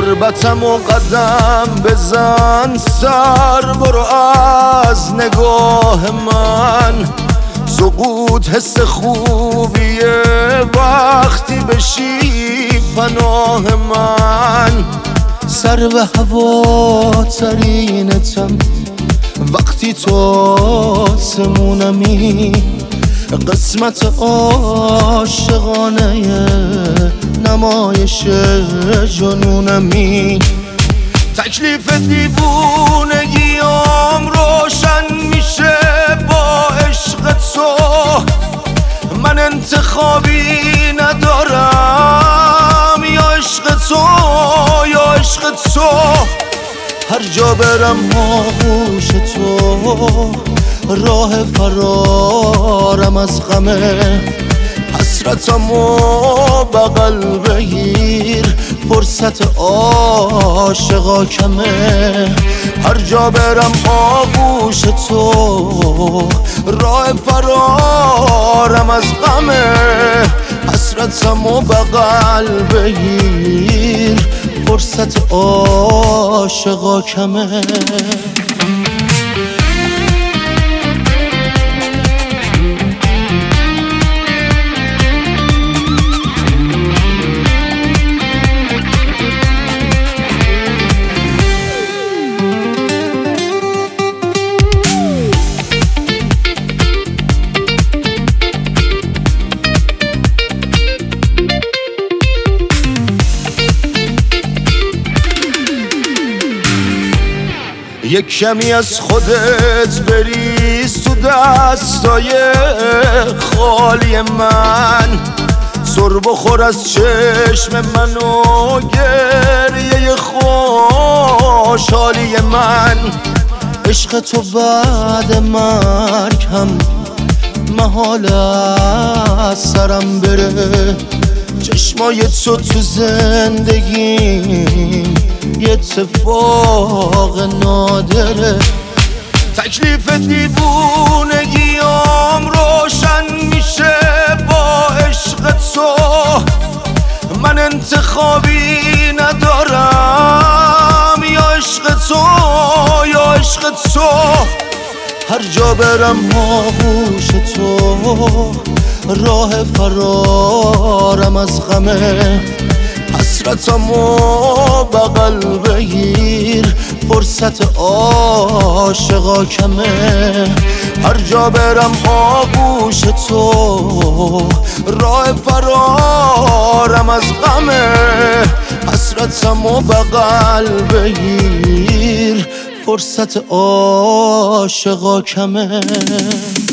غربتم و قدم بزن سر برو از نگاه من. سقوط حس خوبیه وقتی بشی پناه من. سر به هوا ترینتم وقتی تو آسمونمی. قسمت عاشقانه نمایش جنونمی. تکلیف دیوونگیام روشن میشه با عشق تو. من انتخابی ندارم یا عشق تو یا عشق تو. هر جا برم آغوش تو راه فرارم از غمه. حسرتمو بغل بگیر فرصت عاشقا کمه. هر جا برم آغوش تو راه فرارم از غمه. حسرتمو بغل بگیر فرصت عاشقا کمه. یک کمی از خودت بریز تو دستای خالی من. سر بخور از چشم من و گریه خوشحالی من. عشق تو بعد مرگ هم محال از سرم بره. چشمای تو زندگیم یه اتفاق نادره. تکلیف دیوونگیام روشن میشه با عشق تو. من انتخابی ندارم یا عشق تو یا عشق تو. هر جا برم آغوش تو راه فرارم از غمه. حسرتمو بغل بگیر فرصت عاشقا کمه. هر جا برم آغوش تو راه فرارم از غمه. حسرتمو بغل بگیر فرصت عاشقا کمه.